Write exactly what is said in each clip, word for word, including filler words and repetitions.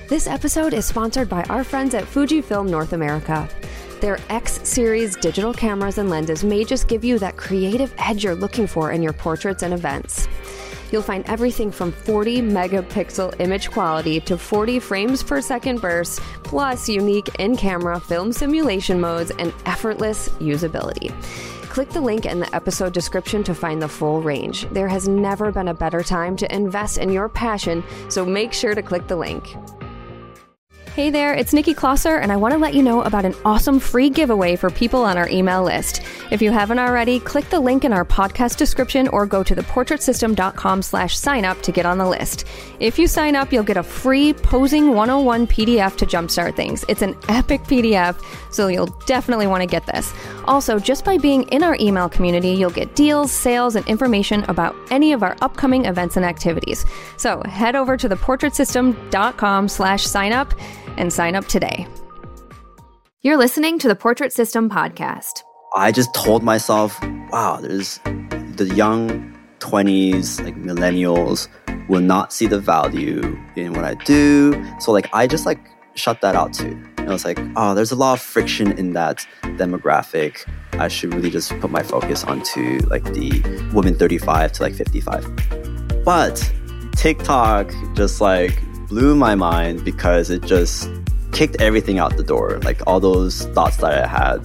This episode is sponsored by our friends at Fujifilm North America. Their X-Series digital cameras and lenses may just give you that creative edge you're looking for in your portraits and events. You'll find everything from forty megapixel image quality to forty frames per second bursts, plus unique in-camera film simulation modes and effortless usability. Click the link in the episode description to find the full range. There has never been a better time to invest in your passion, so make sure to click the link. Hey there, it's Nikki Klosser, and I want to let you know about an awesome free giveaway for people on our email list. If you haven't already, click the link in our podcast description or go to theportraitsystem.com slash sign up to get on the list. If you sign up, you'll get a free Posing one oh one P D F to jumpstart things. It's an epic P D F, so you'll definitely want to get this. Also, just by being in our email community, you'll get deals, sales, and information about any of our upcoming events and activities. So head over to theportraitsystem.com slash sign up and sign up today. You're listening to the Portrait System podcast. I just told myself, wow, there's the young twenties, like millennials, will not see the value in what I do. So like, I just like shut that out too. And I was like, oh, there's a lot of friction in that demographic. I should really just put my focus onto like the women thirty-five to like fifty-five. But TikTok just like blew my mind because it just kicked everything out the door, like all those thoughts that I had.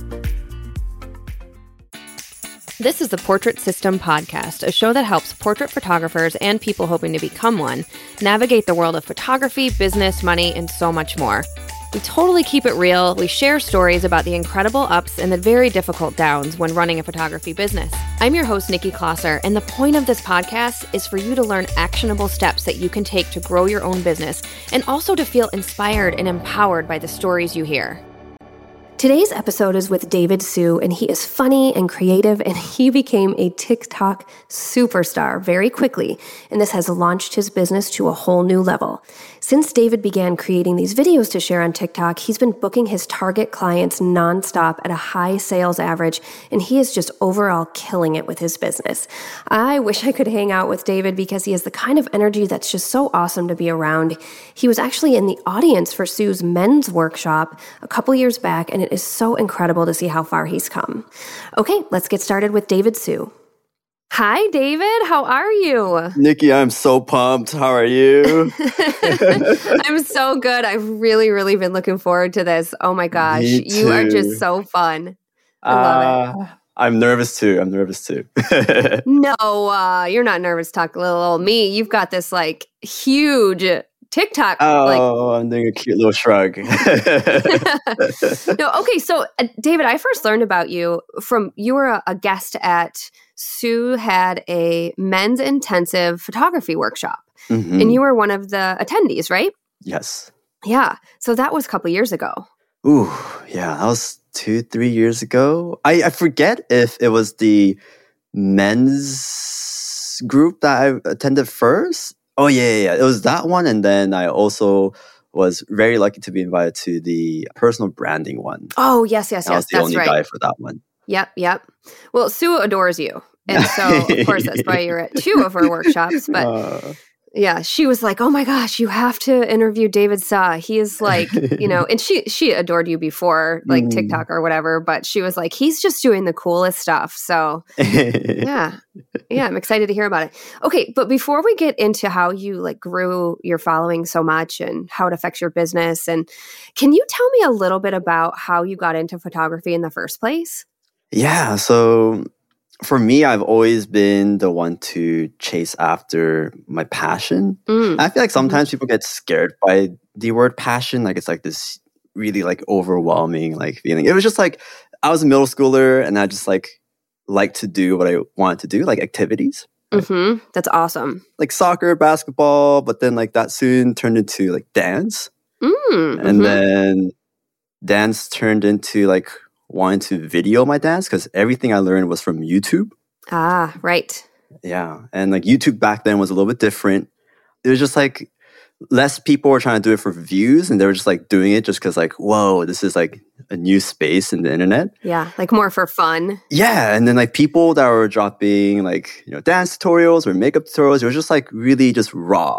This is the Portrait System podcast, a show that helps portrait photographers and people hoping to become one navigate the world of photography, business, money, and so much more. We totally keep it real. We share stories about the incredible ups and the very difficult downs when running a photography business. I'm your host, Nikki Klosser, and the point of this podcast is for you to learn actionable steps that you can take to grow your own business and also to feel inspired and empowered by the stories you hear. Today's episode is with David Su, and he is funny and creative, and he became a TikTok superstar very quickly, and this has launched his business to a whole new level. Since David began creating these videos to share on TikTok, he's been booking his target clients nonstop at a high sales average, and he is just overall killing it with his business. I wish I could hang out with David because he has the kind of energy that's just so awesome to be around. He was actually in the audience for Su's men's workshop a couple years back, and it is so incredible to see how far he's come. Okay, let's get started with David Su. Hi, David. How are you? Nikki, I'm so pumped. How are you? I'm so good. I've really, really been looking forward to this. Oh my gosh. Me You are too. just so fun. I uh, love it. I'm nervous too. I'm nervous too. No, uh, you're not nervous to talk little old me. You've got this like huge TikTok. Oh, like, I'm doing a cute little shrug. No, okay. So, uh, David, I first learned about you from you were a, a guest at Su had a men's intensive photography workshop, Mm-hmm. and you were one of the attendees, right? Yes. Yeah. So that was a couple years ago. Ooh, yeah, that was two, three years ago. I, I forget if it was the men's group that I attended first. Oh, yeah, yeah, yeah. It was that one. And then I also was very lucky to be invited to the personal branding one. Oh, yes, yes, I yes. was the That's only right. guy for that one. Yep, yep. Well, Su adores you. And so, of course, that's why you're at two of her workshops. But Uh, yeah, she was like, oh my gosh, you have to interview David Sa. He is like, you know, and she she adored you before, like Mm. TikTok or whatever. But she was like, he's just doing the coolest stuff. So yeah, yeah, I'm excited to hear about it. Okay, but before we get into how you like grew your following so much and how it affects your business, and can you tell me a little bit about how you got into photography in the first place? Yeah, so for me, I've always been the one to chase after my passion. Mm. I feel like sometimes people get scared by the word passion. Like it's like this really like overwhelming like feeling. It was just like I was a middle schooler and I just like liked to do what I wanted to do, like activities. Mm-hmm. That's awesome. Like soccer, basketball, but then like that soon turned into like dance. Mm, And mhm. then dance turned into like wanting to video my dance because everything I learned was from YouTube. Ah, right. Yeah. And like YouTube back then was a little bit different. It was just like less people were trying to do it for views and they were just like doing it just because like, whoa, this is like a new space in the internet. Yeah, like more for fun. Yeah. And then like people that were dropping like, you know, dance tutorials or makeup tutorials, it was just like really just raw.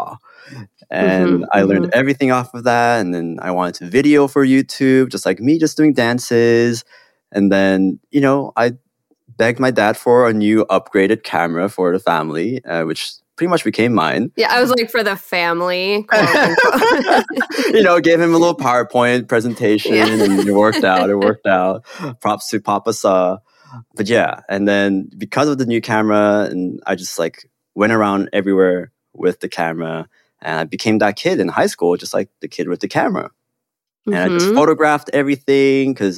And Mhm, I learned mhm. everything off of that. And then I wanted to video for YouTube, just like me, just doing dances. And then, you know, I begged my dad for a new upgraded camera for the family, uh, which pretty much became mine. Yeah, I was like, for the family, quote unquote. You know, gave him a little PowerPoint presentation Yeah. and it worked out. It worked out. Props to Papa Sa. But yeah, and then because of the new camera, and I just like went around everywhere with the camera, and I became that kid in high school, just like the kid with the camera. And I just Mhm. photographed everything because,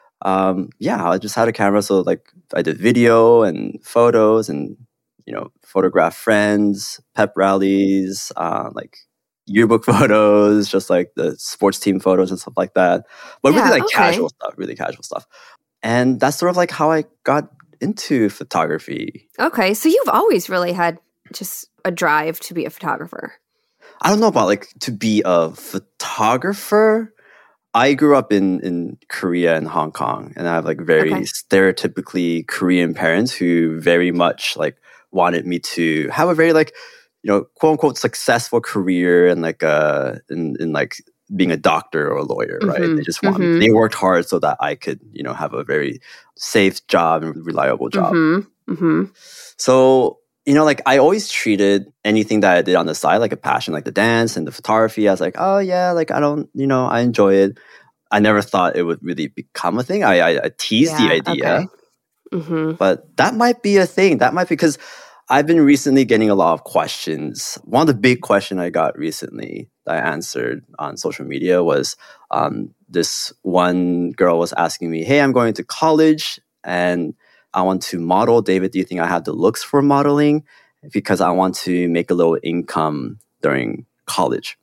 um, yeah, I just had a camera. So like I did video and photos and, you know, photograph friends, pep rallies, uh, like yearbook photos, just like the sports team photos and stuff like that. But really Yeah, like okay. casual stuff, really casual stuff. And that's sort of like how I got into photography. Okay, so you've always really had just a drive to be a photographer. I don't know about like to be a photographer. I grew up in, in Korea and Hong Kong, and I have like very Okay. stereotypically Korean parents who very much like wanted me to have a very like, you know, quote unquote successful career and like uh in, in like being a doctor or a lawyer, right? Mhm, They just want me. mhm. They worked hard so that I could, you know, have a very safe job and reliable job. Mhm, mhm. So, you know, like I always treated anything that I did on the side like a passion, like the dance and the photography. I was like, oh yeah, like I don't, you know, I enjoy it. I never thought it would really become a thing. I, I, I teased the Yeah, idea, okay. Mhm. but that might be a thing. That might be because I've been recently getting a lot of questions. One of the big questions I got recently that I answered on social media was um, this one girl was asking me, hey, I'm going to college and I want to model. David, do you think I have the looks for modeling? Because I want to make a little income during college.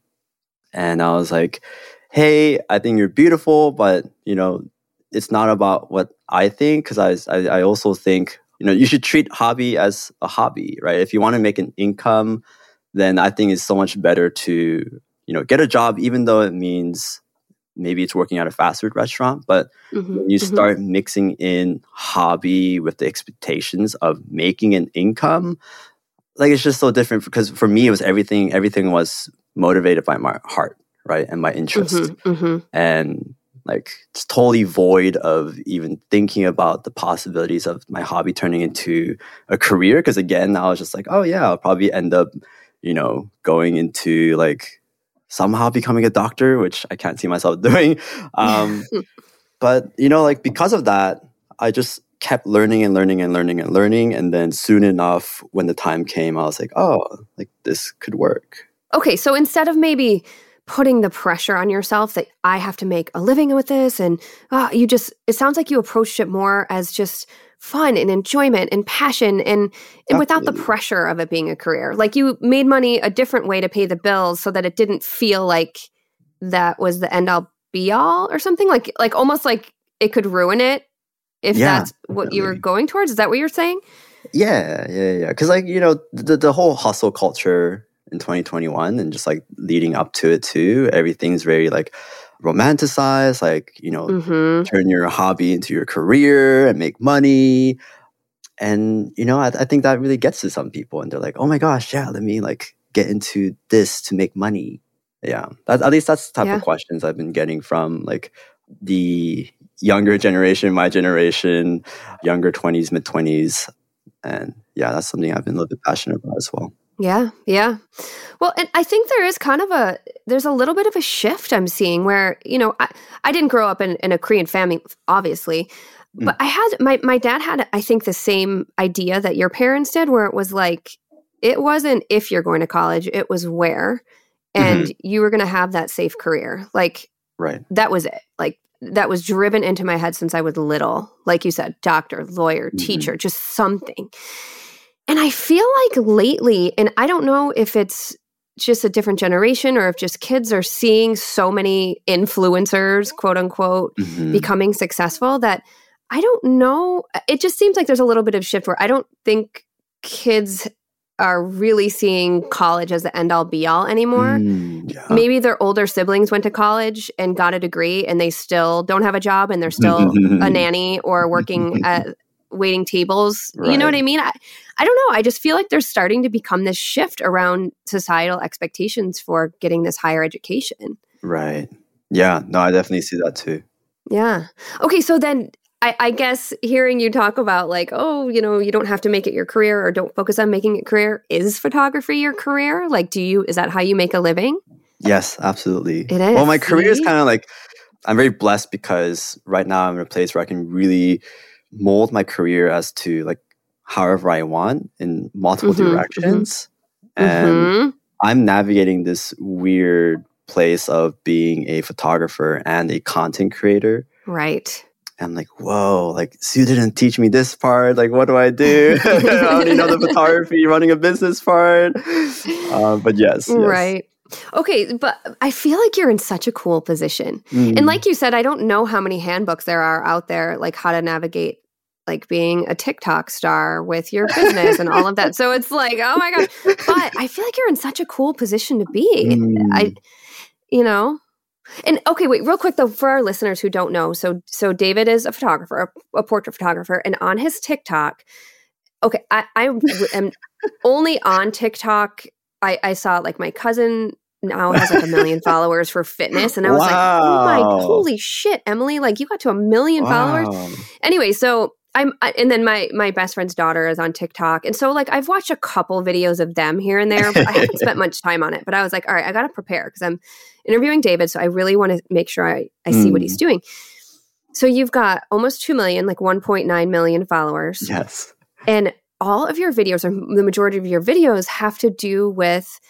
And I was like, hey, I think you're beautiful, but, you know, it's not about what I think, because I, I, I also think, you know, you should treat hobby as a hobby, right? If you want to make an income, then I think it's so much better to, you know, get a job, even though it means maybe it's working at a fast food restaurant. But Mhm, when you mhm. start mixing in hobby with the expectations of making an income, like it's just so different. Because for me, it was everything. Everything was motivated by my heart, right, and my interest, Mhm, mhm. and like it's totally void of even thinking about the possibilities of my hobby turning into a career. Because again, I was just like, oh yeah, I'll probably end up, you know, going into like somehow becoming a doctor, which I can't see myself doing. Um, but you know, like because of that, I just kept learning and learning and learning and learning. And then soon enough, when the time came, I was like, oh, like this could work. Okay, so instead of maybe putting the pressure on yourself that I have to make a living with this, and uh, you just, it sounds like you approached it more as just fun and enjoyment and passion and, and without the Definitely. pressure of it being a career. Like you made money a different way to pay the bills so that it didn't feel like that was the end all be all or something, like like almost like it could ruin it if Yeah, that's what you were definitely. going towards. Is that what you're saying? Yeah, yeah, yeah. Because like you know, the the whole hustle culture in twenty twenty-one and just like leading up to it too, everything's very like romanticized. Like you know, Mm-hmm. turn your hobby into your career and make money. And you know, I, I think that really gets to some people, and they're like, "Oh my gosh, yeah, let me like get into this to make money." Yeah, that, at least that's the type Yeah. of questions I've been getting from like the younger generation, my generation, younger twenties, mid twenties, and yeah, that's something I've been a little bit passionate about as well. Yeah, yeah. Well, and I think there is kind of a, there's a little bit of a shift I'm seeing where, you know, I, I didn't grow up in, in a Korean family, obviously, but I had, my, my dad had, I think, the same idea that your parents did, where it was like, it wasn't if you're going to college, it was where, and Mhm. you were going to have that safe career. Like, Right. that was it. Like, that was driven into my head since I was little. Like you said, doctor, lawyer, Mhm. teacher, just something. And I feel like lately, and I don't know if it's just a different generation or if just kids are seeing so many influencers, quote unquote, Mhm. becoming successful, that I don't know. It just seems like there's a little bit of shift where I don't think kids are really seeing college as the end all be all anymore. Mm, yeah. Maybe their older siblings went to college and got a degree and they still don't have a job and they're still a nanny or working at waiting tables. Right. You know what I mean? I, I don't know. I just feel like there's starting to become this shift around societal expectations for getting this higher education. Right. Yeah. No, I definitely see that too. Yeah. Okay. So then I, I guess hearing you talk about like, oh, you know, you don't have to make it your career or don't focus on making it career. Is photography your career? Like, do you, is that how you make a living? Yes, absolutely. It is. Well, my career is see? kind of like, I'm very blessed because right now I'm in a place where I can really mold my career as to like however I want in multiple Mhm, directions. mhm. And Mhm. I'm navigating this weird place of being a photographer and a content creator. Right. I'm like, whoa, like Sue didn't teach me this part. Like, what do I do? I only know the photography, running a business part. Uh, but yes, yes. Right. Okay, but I feel like you're in such a cool position. Mm. And like you said, I don't know how many handbooks there are out there, like how to navigate like being a TikTok star with your business and all of that. So it's like, oh my gosh. But I feel like you're in such a cool position to be. Mm. I, you know, and okay, wait, real quick though, for our listeners who don't know. So, so David is a photographer, a, a portrait photographer, and on his TikTok, okay, I, I am only on TikTok. I, I saw like my cousin now has like a million followers for fitness. And I was Wow. like, oh my, holy shit, Emily, like you got to a million Wow. followers. Anyway, so I'm, I, and then my, my best friend's daughter is on TikTok. And so like, I've watched a couple videos of them here and there, but I haven't spent much time on it, but I was like, all right, I got to prepare because I'm interviewing David. So I really want to make sure I, I see Mm. what he's doing. So you've got almost two million, like one point nine million followers. Yes. And all of your videos, or the majority of your videos, have to do with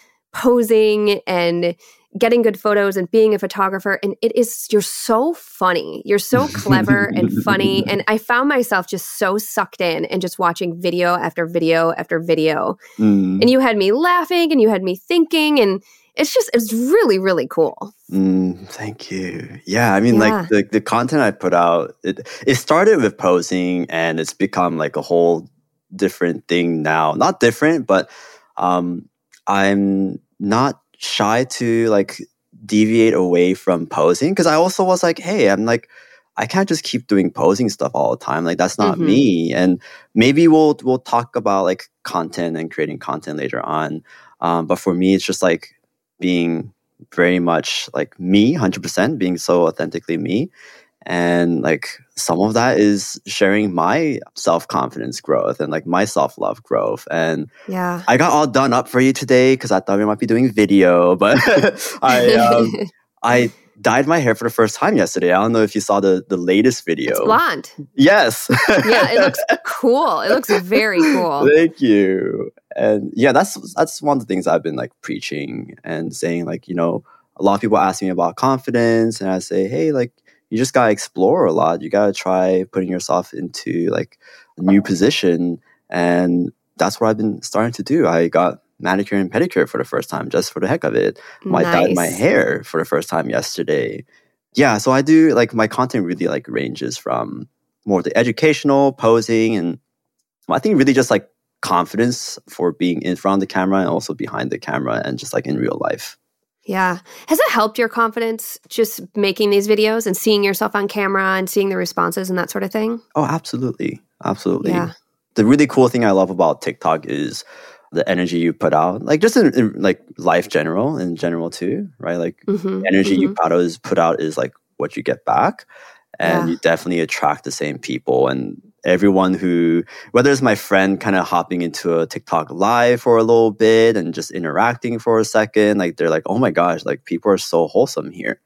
posing and getting good photos and being a photographer. And it is, you're so funny. You're so clever and funny. And I found myself just so sucked in and just watching video after video after video. Mm. And you had me laughing and you had me thinking. And it's just, it's really, really cool. Mm, thank you. Yeah, I mean, Yeah. like the, the content I put out, it, it started with posing and it's become like a whole different thing now. Not different, but um, I'm not shy to like deviate away from posing because I also was like, hey, I'm like, I can't just keep doing posing stuff all the time. Like that's not Mhm. me. And maybe we'll we'll talk about like content and creating content later on. Um, but for me, it's just like being very much like me, one hundred percent, being so authentically me. And like some of that is sharing my self-confidence growth and like my self-love growth. And Yeah. I got all done up for you today because I thought we might be doing video, but I um, I dyed my hair for the first time yesterday. I don't know if you saw the, the latest video. It's blonde. Yes. Yeah, it looks cool. It looks very cool. Thank you. And yeah, that's that's one of the things I've been like preaching and saying, like, you know, a lot of people ask me about confidence and I say, hey, like, you just gotta explore a lot. You gotta try putting yourself into like a new position. And that's what I've been starting to do. I got manicure and pedicure for the first time just for the heck of it. I dyed my Nice. hair for the first time yesterday. Yeah, so I do like my content really like ranges from more of the educational posing and I think really just like confidence for being in front of the camera and also behind the camera and just like in real life. Yeah. Has it helped your confidence just making these videos and seeing yourself on camera and seeing the responses and that sort of thing? Oh, absolutely. Absolutely. Yeah. The really cool thing I love about TikTok is the energy you put out, like just in, in like life general, in general too, right? Like Mm-hmm. the energy you Mm-hmm. put out is put out is like what you get back. And Yeah. you definitely attract the same people. And everyone who, whether it's my friend kind of hopping into a TikTok live for a little bit and just interacting for a second, like they're like, oh my gosh, like people are so wholesome here.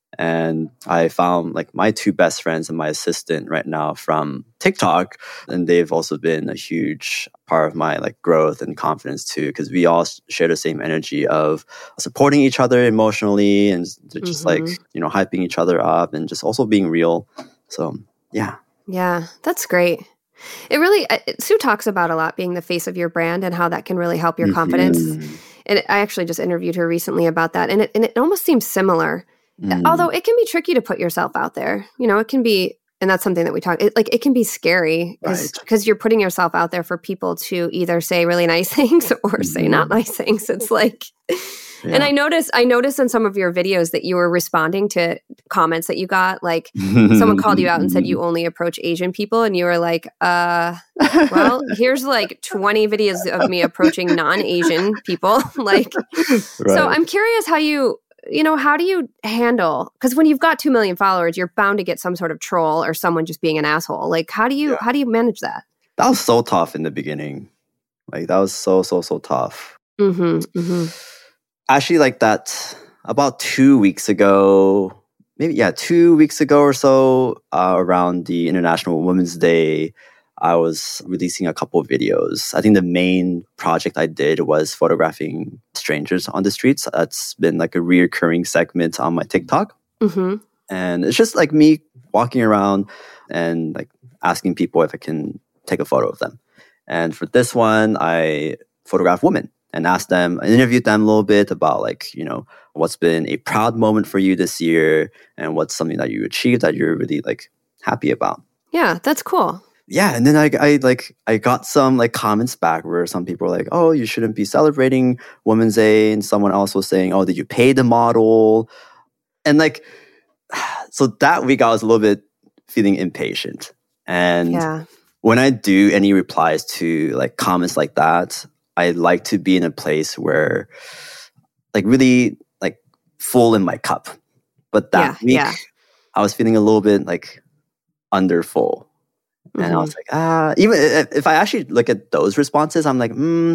And I found like my two best friends and my assistant right now from TikTok, and they've also been a huge part of my like growth and confidence too, because we all share the same energy of supporting each other emotionally and just like, Mm-hmm. you know, hyping each other up and just also being real. So yeah. Yeah, that's great. It really, uh, Sue talks about a lot being the face of your brand and how that can really help your confidence. Mhm. And I actually just interviewed her recently about that. And it, and it almost seems similar. Mm. Although it can be tricky to put yourself out there. You know, it can be, and that's something that we talk, it, like it can be scary because Right. you're putting yourself out there for people to either say really nice things or say not Mhm. nice things. It's like, Yeah. And I noticed, I noticed in some of your videos that you were responding to comments that you got. Like someone called you out and said you only approach Asian people, and you were like, "Uh, well, here's like twenty videos of me approaching non-Asian people." Like, Right. so I'm curious how you, you know, how do you handle? Because when you've got two million followers, you're bound to get some sort of troll or someone just being an asshole. Like, how do you, Yeah. how do you manage that? That was so tough in the beginning. Like that was so so so tough. Mm-hmm, mm-hmm. Actually, like that about two weeks ago, maybe yeah, two weeks ago or so, uh, around the International Women's Day, I was releasing a couple of videos. I think the main project I did was photographing strangers on the streets. That's been like a reoccurring segment on my TikTok, Mm-hmm. and it's just like me walking around and like asking people if I can take a photo of them. And for this one, I photographed women and asked them, I interviewed them a little bit about like, you know, what's been a proud moment for you this year and what's something that you achieved that you're really like happy about. Yeah, that's cool. Yeah, and then I, I like I got some like comments back where some people were like, "Oh, you shouldn't be celebrating Women's Day," and someone else was saying, "Oh, did you pay the model?" And like, so that week I was a little bit feeling impatient, and Yeah. when I do any replies to like comments like that, I like to be in a place where like really like full in my cup. But that Yeah, week yeah. I was feeling a little bit like under full. And I Mhm. was like, ah, even if, if I actually look at those responses, I'm like, hmm,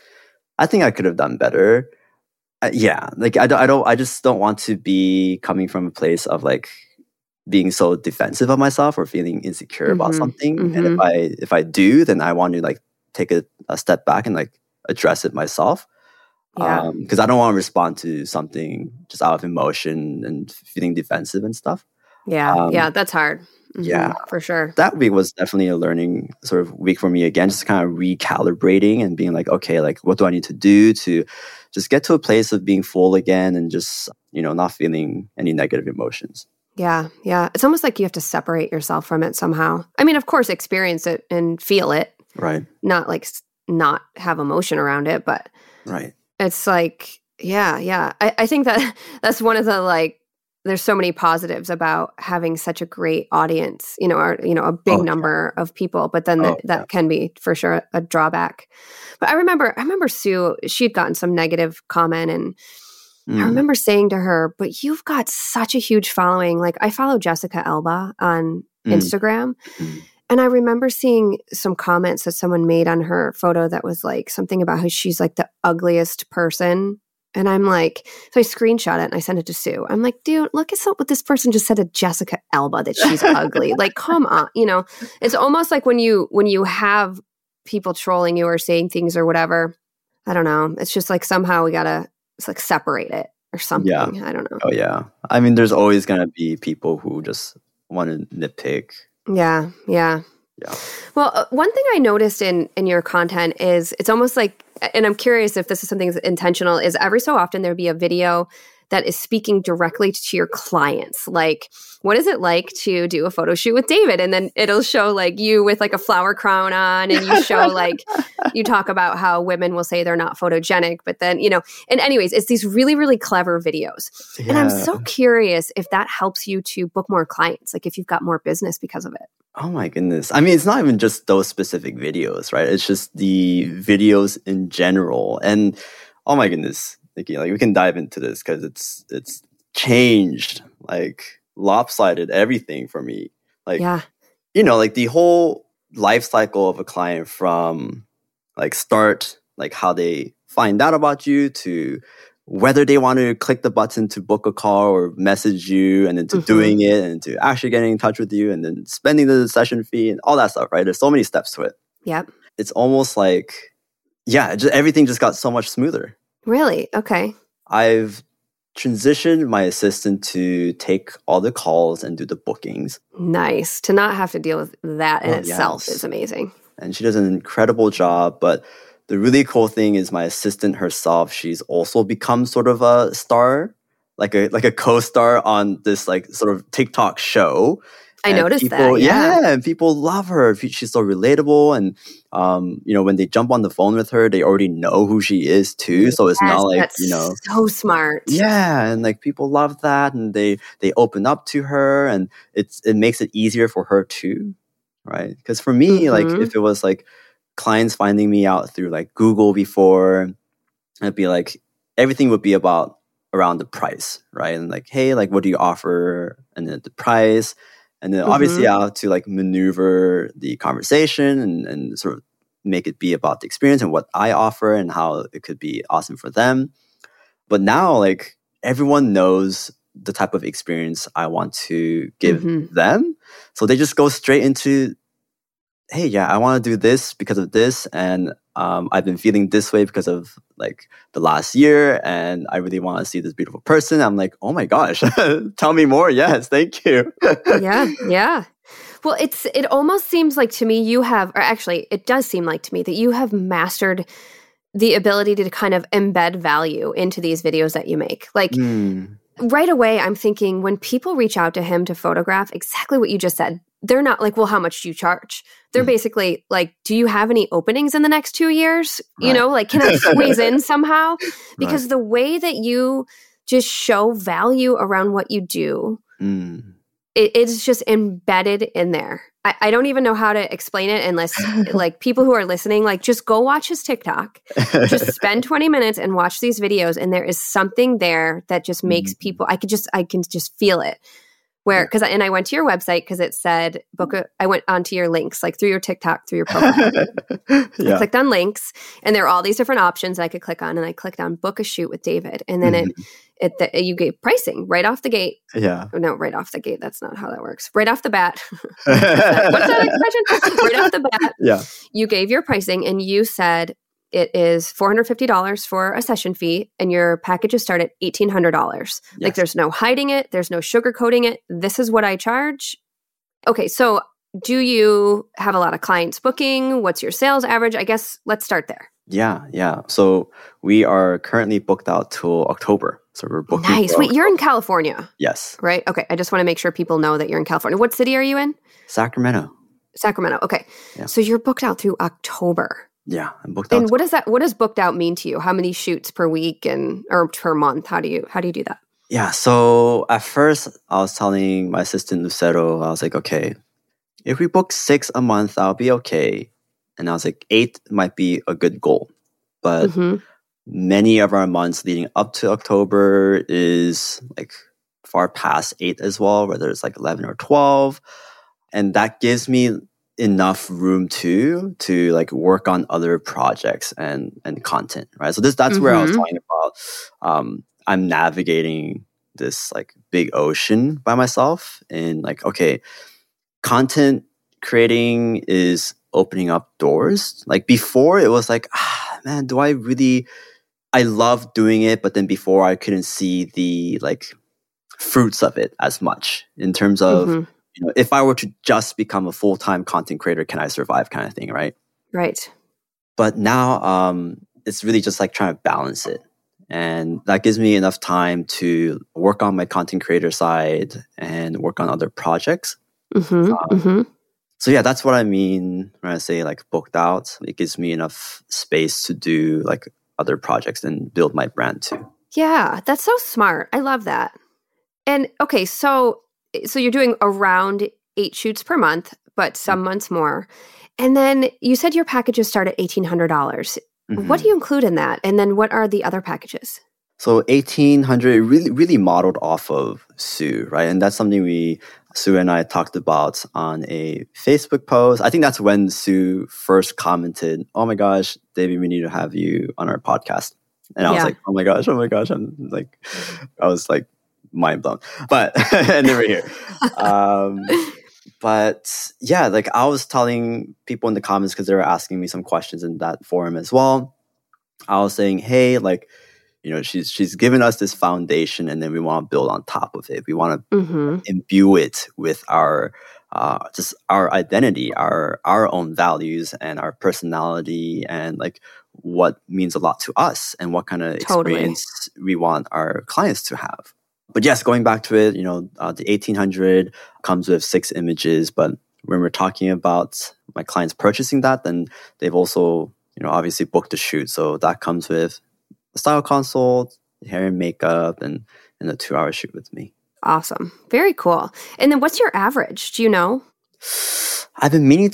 I think I could have done better. Uh, yeah, like I don't, I don't, I just don't want to be coming from a place of like being so defensive of myself or feeling insecure about Mhm, something. And if mhm. I if I do, then I want to like take a, a step back and like address it myself. Yeah. Because I don't want to respond to something just out of emotion and feeling defensive and stuff. Yeah. Um, Yeah. That's hard. Mhm, yeah. for sure. That week was definitely a learning sort of week for me again, just kind of recalibrating and being like, okay, like what do I need to do to just get to a place of being full again and just, you know, not feeling any negative emotions. Yeah. Yeah. It's almost like you have to separate yourself from it somehow. I mean, of course, experience it and feel it, Right. not like s- not have emotion around it, but Right. it's like, yeah, yeah. I, I think that that's one of the like, there's so many positives about having such a great audience, you know, or, you know, a big Oh, yeah. number of people, but then Oh, that, that can be for sure a drawback. But I remember, I remember Sue, she'd gotten some negative comment, and I Mm. remember saying to her, but you've got such a huge following. Like I follow Jessica Alba on Mm. Instagram. Mm. And I remember seeing some comments that someone made on her photo that was like something about how she's like the ugliest person. And I'm like, so I screenshot it and I sent it to Sue. I'm like, dude, look at what this person just said to Jessica Alba, that she's ugly. Like, come on. You know, it's almost like when you, when you have people trolling you or saying things or whatever, I don't know. It's just like somehow we got to, it's like separate it or something. Yeah. I don't know. Oh, yeah. I mean, there's always going to be people who just want to nitpick. Yeah. Yeah. Yeah. Well, uh, one thing I noticed in in your content is it's almost like, and I'm curious if this is something that's intentional, is every so often there'd be a video that is speaking directly to your clients. Like, what is it like to do a photo shoot with David? And then it'll show like you with like a flower crown on, and you show like, you talk about how women will say they're not photogenic, but then, you know, and anyways, it's these really, really clever videos. And I'm so curious if that helps you to book more clients, like if you've got more business because of it. Oh my goodness. I mean, it's not even just those specific videos, right? It's just the videos in general. And oh my goodness, Nikki, like we can dive into this because it's it's changed, like lopsided everything for me. Like, Yeah. you know, like the whole life cycle of a client from like start, like how they find out about you, to whether they want to click the button to book a call or message you, and then to Mhm. doing it, and to actually getting in touch with you, and then spending the session fee and all that stuff, right? There's so many steps to it. Yep. It's almost like, yeah, just, everything just got so much smoother. Really? Okay. I've transitioned my assistant to take all the calls and do the bookings. Nice. To not have to deal with that in Oh, itself yes. is amazing. And she does an incredible job. But the really cool thing is my assistant herself, she's also become sort of a star, like a like a co-star on this like sort of TikTok show. I And noticed people, that. Yeah. yeah, and people love her. She's so relatable, and um, you know, when they jump on the phone with her, they already know who she is too. So it's Yes, not like, you that's know, so smart. yeah, and like people love that, and they they open up to her, and it's it makes it easier for her too, right? Because for me, like Mhm. if it was like clients finding me out through like Google before, it'd be like everything would be about around the price, right? And like, hey, like what do you offer, and then the price, and then obviously Mhm. I have to like maneuver the conversation and, and sort of make it be about the experience and what I offer and how it could be awesome for them. But now, like, everyone knows the type of experience I want to give Mhm. them. So they just go straight into, hey, yeah, I want to do this because of this. And um, I've been feeling this way because of like the last year. And I really want to see this beautiful person. I'm like, oh my gosh, tell me more. Yes, thank you. Yeah, yeah. Well, it's it almost seems like to me you have, or actually it does seem like to me that you have mastered the ability to kind of embed value into these videos that you make. Like Mm, right away, I'm thinking when people reach out to him to photograph, exactly what you just said, they're not like, well, how much do you charge? They're mm, basically like, do you have any openings in the next two years? You right. know, like, can I squeeze in somehow? Right. Because the way that you just show value around what you do, Mm. it, it's just embedded in there. I, I don't even know how to explain it unless like people who are listening, like just go watch his TikTok, just spend twenty minutes and watch these videos. And there is something there that just makes Mm, people, I could just, I can just feel it where, yeah. cause I, and I went to your website cause it said book a, I went onto your links, like through your TikTok, through your profile. I Yeah. clicked on links and there are all these different options I could click on, and I clicked on book a shoot with David. And then Mhm. it, it, the, you gave pricing right off the gate. Yeah. Oh, no, right off the gate. That's not how that works. Right off the bat. What's that, what's that expression? Right off the bat, Yeah. you gave your pricing and you said it is four hundred fifty dollars for a session fee and your packages start at eighteen hundred dollars. Yes. Like there's no hiding it. There's no sugarcoating it. This is what I charge. Okay, so do you have a lot of clients booking? What's your sales average? I guess let's start there. Yeah, yeah. So we are currently booked out till October. So we're booking. Nice. for Wait, you're in October. California, Yes, right? Okay, I just want to make sure people know that you're in California. What city are you in? Sacramento. Sacramento. Okay. Yeah. So you're booked out through October. Yeah, I'm booked out. And what does that what does booked out mean to you? How many shoots per week and or per month? How do you how do you do that? Yeah. So at first, I was telling my assistant Lucero, I was like, okay, if we book six a month, I'll be okay. And I was like, eight might be a good goal, but Mm-hmm. many of our months leading up to October is like far past eight as well, whether it's like eleven or twelve. And that gives me enough room to to like work on other projects and and content, right? So this that's where I was Mm-hmm. talking about. Um, I'm navigating this like big ocean by myself, and like okay, content creating is opening up doors. Like before, it was like, ah, man, do I really? I love doing it, but then before I couldn't see the like fruits of it as much in terms of, Mm-hmm. you know, if I were to just become a full-time content creator, can I survive kind of thing, right? Right. But now um, it's really just like trying to balance it. And that gives me enough time to work on my content creator side and work on other projects. Mm-hmm. Um, Mm-hmm. so yeah, that's what I mean when I say like booked out. It gives me enough space to do like other projects and build my brand too. Yeah, that's so smart. I love that. And okay, so so you're doing around eight shoots per month, but some months more. And then you said your packages start at eighteen hundred dollars. Mm-hmm. What do you include in that? And then what are the other packages? So eighteen hundred really really modeled off of Sue, right? And that's something we Sue and I talked about on a Facebook post. I think that's when Sue first commented, "Oh my gosh, David, we need to have you on our podcast." And I was Yeah. like, "Oh my gosh, oh my gosh!" I'm like, I was like mind blown. But and then we're here. Um, but yeah, like I was telling people in the comments because they were asking me some questions in that forum as well. I was saying, "Hey, like." You know, she's she's given us this foundation, and then we want to build on top of it. We want to Mm-hmm. imbue it with our uh, just our identity, our our own values, and our personality, and like what means a lot to us, and what kind of Totally. experience we want our clients to have. But yes, going back to it, you know, uh, the eighteen hundred comes with six images. But when we're talking about my clients purchasing that, then they've also, you know, obviously booked a shoot. So that comes with a style consult, hair and makeup, and, and a two-hour shoot with me. Awesome. Very cool. And then what's your average? Do you know? I've been meaning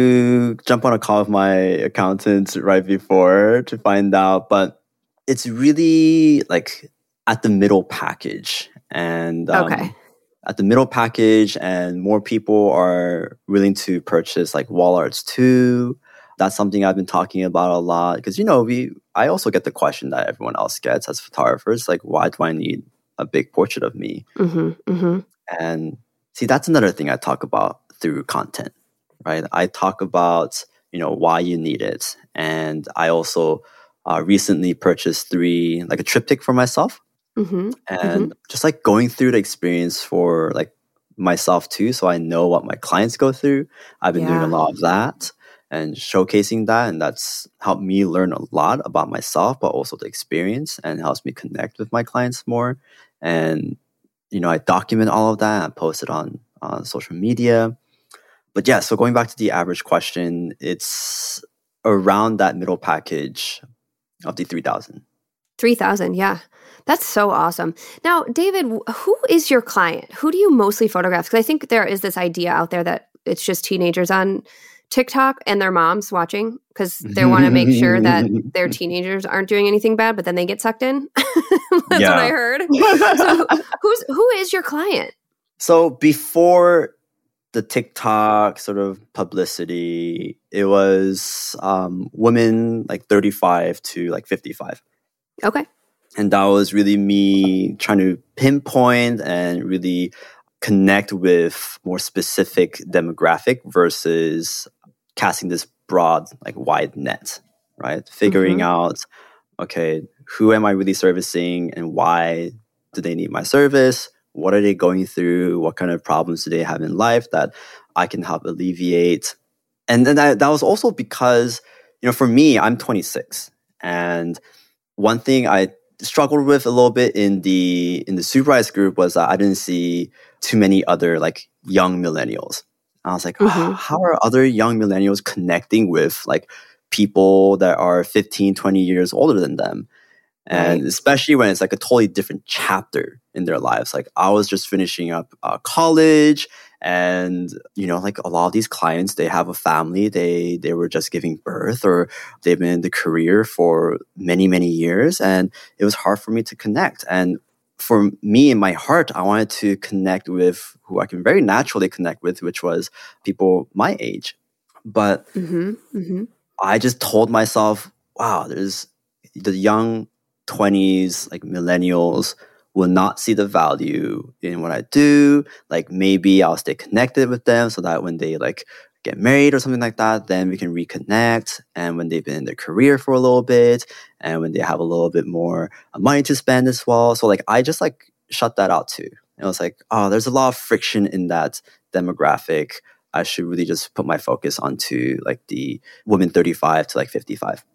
to jump on a call with my accountant right before to find out, but it's really like at the middle package. And um, okay. at the middle package, and more people are willing to purchase like wall arts too. That's something I've been talking about a lot because, you know, we I also get the question that everyone else gets as photographers, like, why do I need a big portrait of me? Mm-hmm, mm-hmm. And see, that's another thing I talk about through content, right? I talk about, you know, why you need it. And I also uh, recently purchased three, like a triptych for myself. Mm-hmm, and mm-hmm. just like going through the experience for like myself too. So I know what my clients go through. I've been Yeah. doing a lot of that and showcasing that. And that's helped me learn a lot about myself, but also the experience, and helps me connect with my clients more. And, you know, I document all of that and post it on, on social media. But yeah, so going back to the average question, it's around that middle package of the three thousand. three thousand, yeah. That's so awesome. Now, David, who is your client? Who do you mostly photograph? Because I think there is this idea out there that it's just teenagers on TikTok and their moms watching because they want to make sure that their teenagers aren't doing anything bad, but then they get sucked in. That's Yeah. what I heard. So who's, who is your client? So before the TikTok sort of publicity, it was um, women like thirty-five to like fifty-five. Okay. And that was really me trying to pinpoint and really connect with more specific demographic versus casting this broad, like wide net, right? Figuring Mm-hmm. out, okay, who am I really servicing and why do they need my service? What are they going through? What kind of problems do they have in life that I can help alleviate? And then that, that was also because, you know, for me, I'm twenty-six. And one thing I struggled with a little bit in the in the Superrise group was that I didn't see too many other like young millennials. I was like, Mm-hmm. oh, how are other young millennials connecting with like people that are fifteen, twenty years older than them? And Right. especially when it's like a totally different chapter in their lives. Like I was just finishing up uh, college, and you know, like a lot of these clients, they have a family. They they were just giving birth, or they've been in the career for many many years, and it was hard for me to connect. And for me, in my heart, I wanted to connect with who I can very naturally connect with, which was people my age. But Mm-hmm. Mm-hmm. I just told myself, wow, there's the young twenties, like millennials, will not see the value in what I do. Like maybe I'll stay connected with them so that when they like get married or something like that, then we can reconnect. And when they've been in their career for a little bit, and when they have a little bit more money to spend as well. So like I just like shut that out too. And I was like, oh, there's a lot of friction in that demographic. I should really just put my focus onto like the women thirty-five to like fifty-five.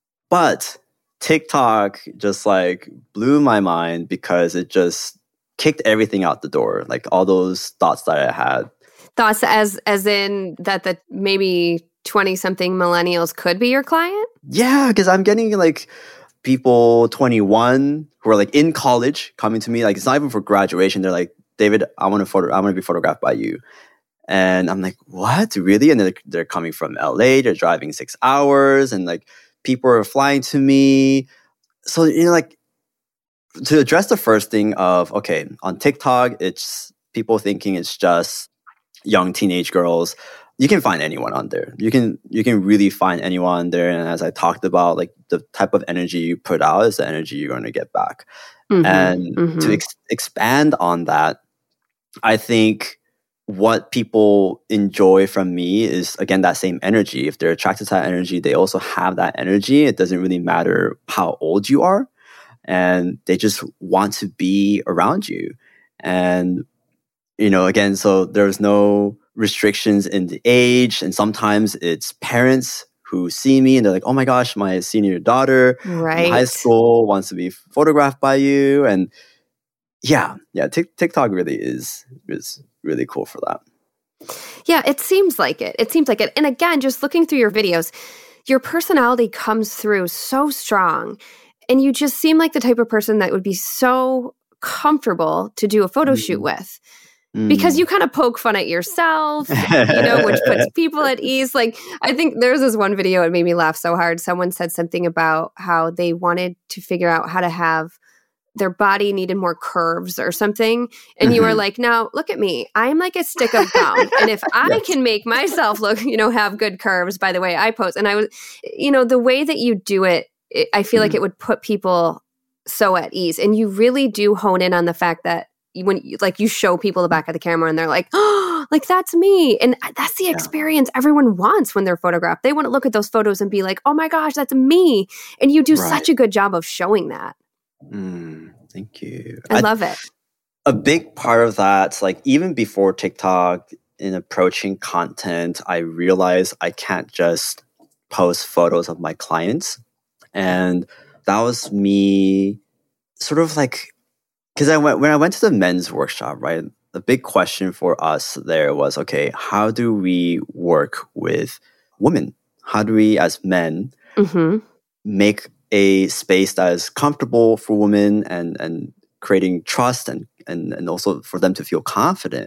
But TikTok just like blew my mind because it just kicked everything out the door. Like all those thoughts that I had. Thoughts as as in that that maybe twenty-something millennials could be your client? Yeah, because I'm getting like people twenty-one who are like in college coming to me. Like it's not even for graduation. They're like, David, I want to photo. I want to be photographed by you. And I'm like, what? Really? And they're, they're coming from L A. They're driving six hours, and like people are flying to me. So, you know, like to address the first thing of, okay, on TikTok, it's people thinking it's just young teenage girls. You can find anyone on there. You can you can really find anyone on there. And as I talked about, like the type of energy you put out is the energy you're going to get back. Mm-hmm. And Mm-hmm. to ex- expand on that, I think what people enjoy from me is, again, that same energy. If they're attracted to that energy, they also have that energy. It doesn't really matter how old you are. And they just want to be around you. And, you know, again, so there's no restrictions in the age. And sometimes it's parents who see me and they're like, oh my gosh, my senior daughter Right. in high school wants to be photographed by you. And yeah, yeah, Tik TikTok really is is really cool for that. Yeah, it seems like it. It seems like it. And again, just looking through your videos, your personality comes through so strong. And you just seem like the type of person that would be so comfortable to do a photo shoot Mm. with. Mm. Because you kind of poke fun at yourself, you know, which puts people at ease. Like, I think there's this one video, it made me laugh so hard. Someone said something about how they wanted to figure out how to have their body needed more curves or something. And you were Mhm. like, now look at me. I'm like a stick of gum. And if I Yes. can make myself look, you know, have good curves by the way I pose. And I was, you know, the way that you do it, it I feel like Mhm. it would put people so at ease. And you really do hone in on the fact that when you, like you show people the back of the camera and they're like, oh, like that's me. And that's the Yeah. experience everyone wants when they're photographed. They want to look at those photos and be like, oh my gosh, that's me. And you do Right. such a good job of showing that. Mm, thank you. I love it. A big part of that, like even before TikTok, in approaching content, I realized I can't just post photos of my clients. And that was me sort of like, because I went when I went to the men's workshop, right? The big question for us there was, okay, how do we work with women? How do we, as men, Mm-hmm. make a space that is comfortable for women and and creating trust and and, and also for them to feel confident?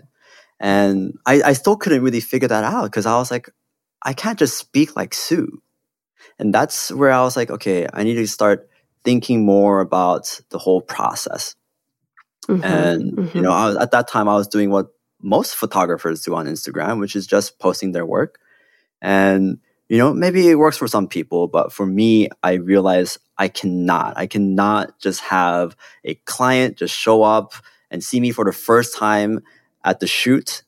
And I, I still couldn't really figure that out because I was like, I can't just speak like Sue. And that's where I was like, okay, I need to start thinking more about the whole process. Mm-hmm. And, Mm-hmm. you know, I was, at that time, I was doing what most photographers do on Instagram, which is just posting their work. And, you know, maybe it works for some people, but for me, I realized I cannot. I cannot just have a client just show up and see me for the first time at the shoot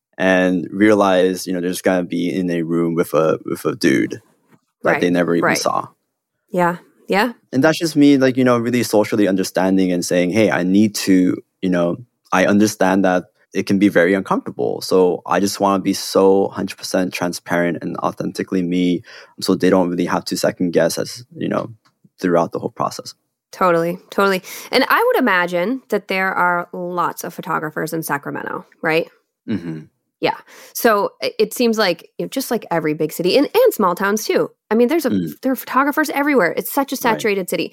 and realize, you know, they're just going to be in a room with a with a dude that Right. they never even Right. saw. Yeah. Yeah. And that's just me, like, you know, really socially understanding and saying, hey, I need to, you know, I understand that it can be very uncomfortable. So I just want to be so one hundred percent transparent and authentically me so they don't really have to second guess as, you know, throughout the whole process. Totally. Totally. And I would imagine that there are lots of photographers in Sacramento, right? Mm-hmm. Yeah. So it it seems like, you know, just like every big city and, and small towns too. I mean, there's a Mm. there are photographers everywhere. It's such a saturated city.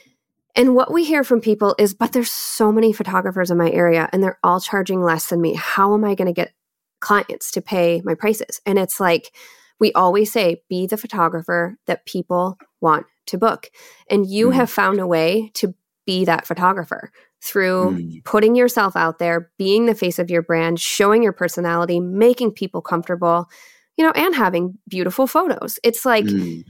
And what we hear from people is, but there's so many photographers in my area and they're all charging less than me. How am I going to get clients to pay my prices? And it's like, we always say, be the photographer that people want to book. And you Mm. have found a way to be that photographer through Mm. putting yourself out there, being the face of your brand, showing your personality, making people comfortable, you know, and having beautiful photos. It's like, Mm.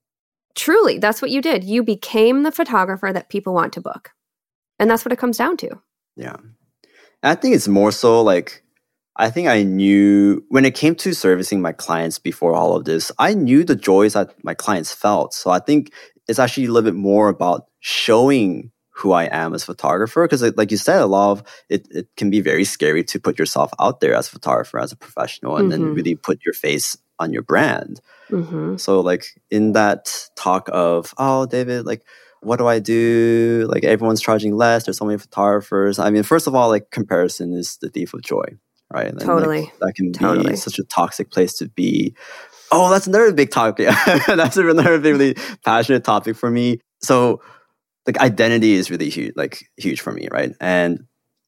truly, that's what you did. You became the photographer that people want to book. And that's what it comes down to. Yeah. And I think it's more so like, I think I knew when it came to servicing my clients before all of this, I knew the joys that my clients felt. So I think it's actually a little bit more about showing who I am as a photographer. Because like you said, a lot of it, it can be very scary to put yourself out there as a photographer, as a professional, and Mhm. then really put your face on your brand. Mm-hmm. So like in that talk of, oh, David, like, what do I do? Like everyone's charging less. There's so many photographers. I mean, first of all, like comparison is the thief of joy, right? And Totally. like, that can be Totally. such a toxic place to be. Oh, that's another big topic. That's another really passionate topic for me. So like identity is really huge, like huge for me, right? And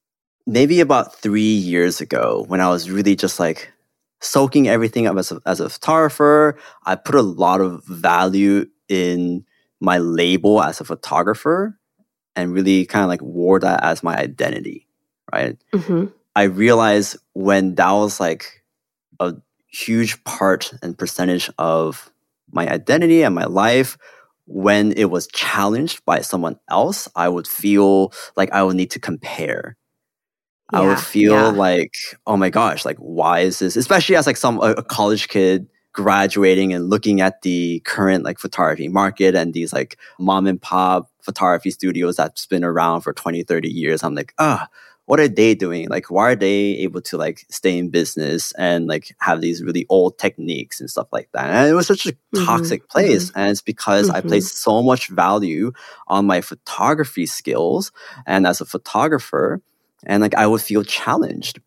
maybe about three years ago when I was really just like soaking everything up as a, as a photographer, I put a lot of value in my label as a photographer and really kind of like wore that as my identity, right? Mm-hmm. I realized when that was like a huge part and percentage of my identity and my life, when it was challenged by someone else, I would feel like I would need to compare. I would Yeah, feel yeah. like, oh my gosh, like why is this? Especially as like some a, a college kid graduating and looking at the current like photography market and these like mom and pop photography studios that's been around for twenty, thirty years. I'm like, ah, what are they doing? Like, why are they able to like stay in business and like have these really old techniques and stuff like that? And it was such a Mhm, toxic place. And it's because I Mhm. placed so much value on my photography skills. And as a photographer, and like I would feel challenged.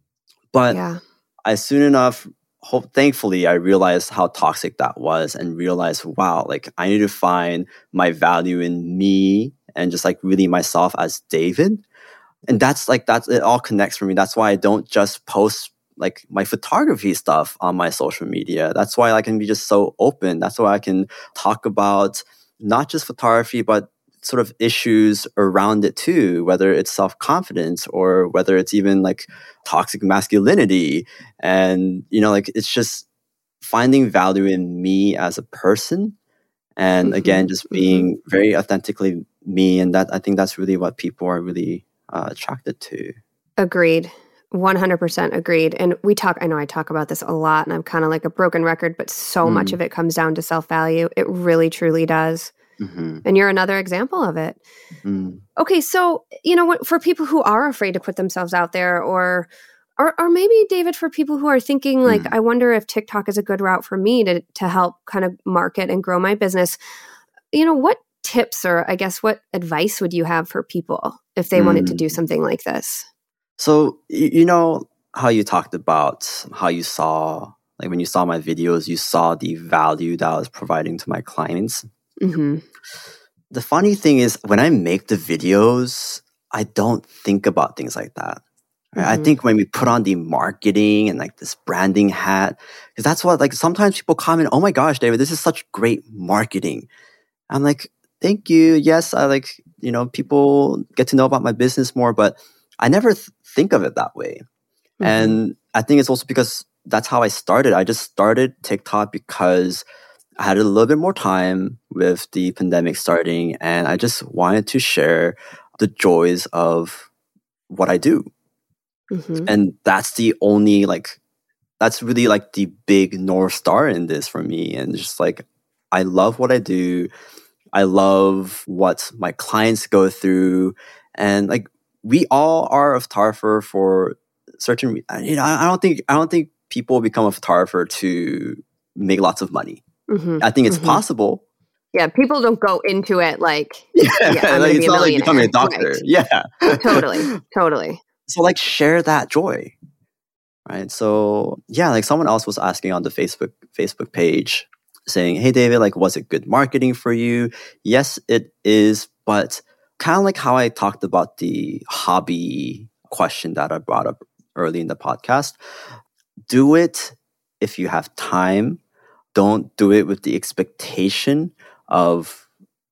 But yeah. I soon enough, hope, thankfully, I realized how toxic that was and realized, wow, like I need to find my value in me and just like really myself as David. And that's like, that's, it all connects for me. That's why I don't just post like my photography stuff on my social media. That's why I can be just so open. That's why I can talk about not just photography, but sort of issues around it too, whether it's self-confidence or whether it's even like toxic masculinity. And, you know, like it's just finding value in me as a person. And mm-hmm, again, just being mm-hmm. very authentically me. And that, I think that's really what people are really uh, attracted to. Agreed. one hundred percent agreed. And we talk, I know I talk about this a lot and I'm kind of like a broken record, but so mm. much of it comes down to self-value. It really, truly does. Mm-hmm. And you're another example of it. Mm. Okay. So, you know what, for people who are afraid to put themselves out there or, or, or maybe David, for people who are thinking like, mm. I wonder if TikTok is a good route for me to, to help kind of market and grow my business. You know, what tips or I guess what advice would you have for people if they mm. wanted to do something like this? So, you know how you talked about how you saw, like when you saw my videos, you saw the value that I was providing to my clients. Mm-hmm. The funny thing is, when I make the videos, I don't think about things like that. Right? Mm-hmm. I think when we put on the marketing and like this branding hat, because that's what, like sometimes people comment, oh my gosh, David, this is such great marketing. I'm like, thank you. Yes, I like, you know, people get to know about my business more, but I never th- think of it that way. Mm-hmm. And I think it's also because that's how I started. I just started TikTok because I had a little bit more time with the pandemic starting, and I just wanted to share the joys of what I do. Mm-hmm. And that's the only, like, that's really like the big North Star in this for me. And just like, I love what I do. I love what my clients go through. And like, we all are a photographer for certain, you know, I don't think, I don't think people become a photographer to make lots of money. Mm-hmm. I think it's mm-hmm. possible. Yeah, people don't go into it like, yeah, yeah like it's not like becoming a doctor. Right. Yeah. Totally, totally. So like share that joy, right? So yeah, like someone else was asking on the Facebook Facebook page saying, hey, David, like, was it good marketing for you? Yes, it is. But kind of like how I talked about the hobby question that I brought up early in the podcast, do it if you have time. Don't do it with the expectation of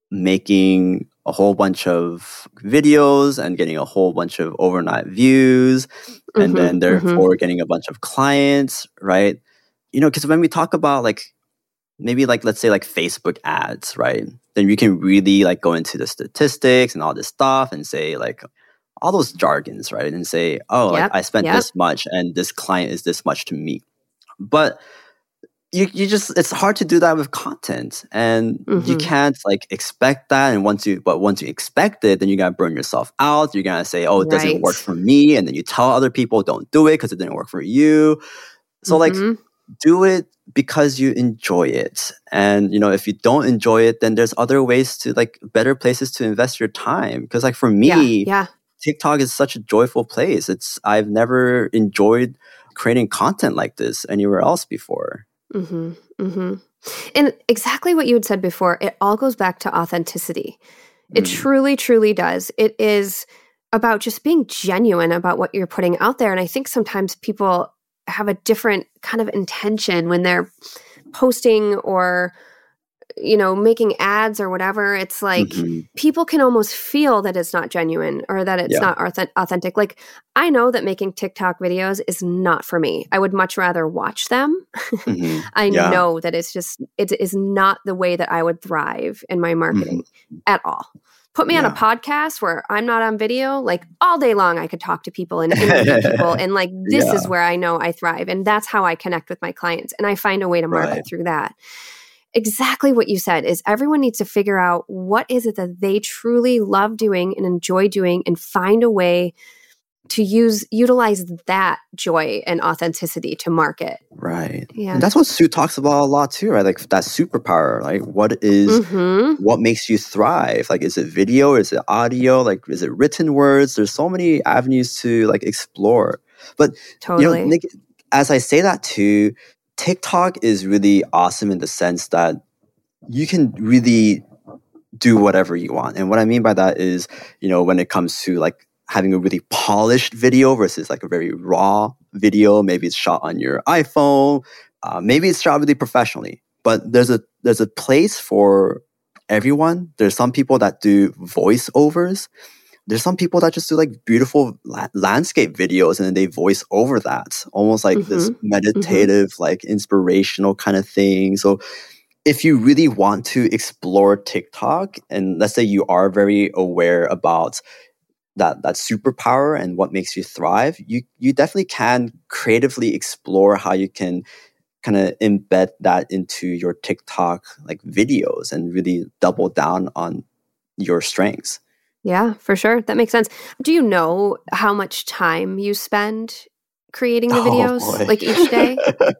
making a whole bunch of videos and getting a whole bunch of overnight views mm-hmm, and then therefore mm-hmm. getting a bunch of clients, right? You know, because when we talk about like, maybe like, let's say like Facebook ads, right? Then you can really like go into the statistics and all this stuff and say like all those jargons, right? And say, oh, yep, like I spent yep. this much and this client is this much to me. But You you just, it's hard to do that with content, and mm-hmm. you can't like expect that. And once you, but once you expect it, then you're gonna burn yourself out. You're gonna say, oh, it right. doesn't work for me. And then you tell other people, don't do it because it didn't work for you. So mm-hmm. like do it because you enjoy it. And, you know, if you don't enjoy it, then there's other ways to like better places to invest your time. Cause like for me, yeah, yeah. TikTok is such a joyful place. It's, I've never enjoyed creating content like this anywhere else before. Mm-hmm, mm-hmm. And exactly what you had said before, it all goes back to authenticity. It mm. truly, truly does. It is about just being genuine about what you're putting out there. And I think sometimes people have a different kind of intention when they're posting or, you know, making ads or whatever. It's like mm-hmm. people can almost feel that it's not genuine or that it's yeah. not authentic. Like I know that making TikTok videos is not for me. I would much rather watch them. Mm-hmm. I yeah. know that it's just, it is not the way that I would thrive in my marketing mm-hmm. at all. Put me yeah. on a podcast where I'm not on video, like all day long, I could talk to people and interview people. And like, this yeah. is where I know I thrive. And that's how I connect with my clients. And I find a way to market right. through that. Exactly what you said is everyone needs to figure out what is it that they truly love doing and enjoy doing and find a way to use utilize that joy and authenticity to market. Right. Yeah. And that's what Sue talks about a lot too, right? Like that superpower. Like what is Mm-hmm. what makes you thrive? Like is it video? Is it audio? Like is it written words? There's so many avenues to like explore. But Totally. you know, Nick, as I say that too, TikTok is really awesome in the sense that you can really do whatever you want. And what I mean by that is, you know, when it comes to like having a really polished video versus like a very raw video, maybe it's shot on your iPhone, uh, maybe it's shot really professionally. But there's a there's a place for everyone. There's some people that do voiceovers. There's some people that just do like beautiful la- landscape videos and then they voice over that, almost like Mm-hmm. this Mm-hmm. meditative, like inspirational kind of thing. So if you really want to explore TikTok, and let's say you are very aware about that that superpower and what makes you thrive, you you definitely can creatively explore how you can kind of embed that into your TikTok like videos and really double down on your strengths. Yeah, for sure. That makes sense. Do you know how much time you spend creating the Oh videos, boy. like each day?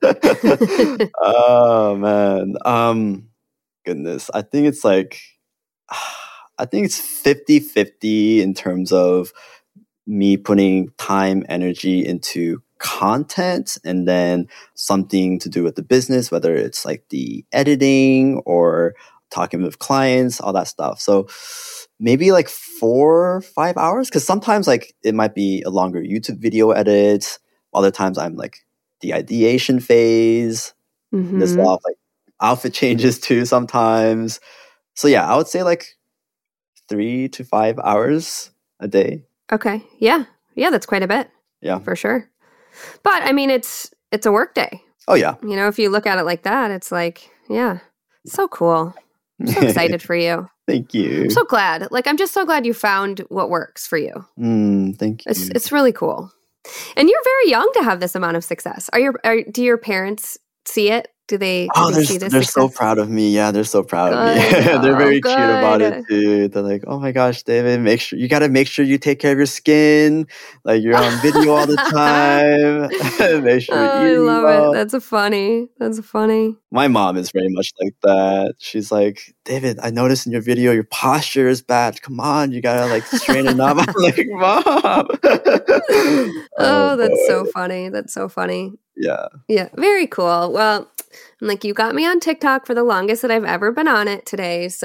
Oh man. Um goodness. I think it's like I think it's fifty-fifty in terms of me putting time, energy into content and then something to do with the business, whether it's like the editing or talking with clients, all that stuff. So maybe like four, five hours. Cause sometimes like it might be a longer YouTube video edit. Other times I'm like the ideation phase. Mm-hmm. There's a lot of like outfit changes too sometimes. So yeah, I would say like three to five hours a day. Okay. Yeah. Yeah, that's quite a bit. Yeah. For sure. But I mean, it's it's a work day. Oh yeah. You know, if you look at it like that, it's like, yeah, so cool. I'm so excited for you. Thank you. I'm so glad. Like, I'm just so glad you found what works for you. Mm, thank you. It's it's really cool. And you're very young to have this amount of success. Are your are, do your parents see it? Do they, do oh, they they're, see this they're success? so proud of me. Yeah, they're so proud Good. of me. They're very Oh, cute about it good. too. They're like, "Oh my gosh, David, make sure you got to make sure you take care of your skin. Like you're on video all the time. Make sure Oh, you're I eating love well." it. That's a funny. That's funny. My mom is very much like that. She's like, "David, I noticed in your video your posture is bad. Come on, you gotta like straighten up." I'm like, "Mom." Oh, oh that's boy. so funny. That's so funny. Yeah. Yeah, very cool. Well, I'm like, you got me on TikTok for the longest that I've ever been on it today. So,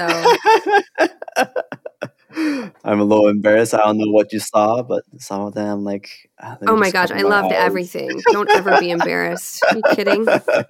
I'm a little embarrassed. I don't know what you saw, but some of them, like, ah, let me oh my just gosh, cover I my loved eyes. everything. Don't ever be embarrassed. Are you kidding?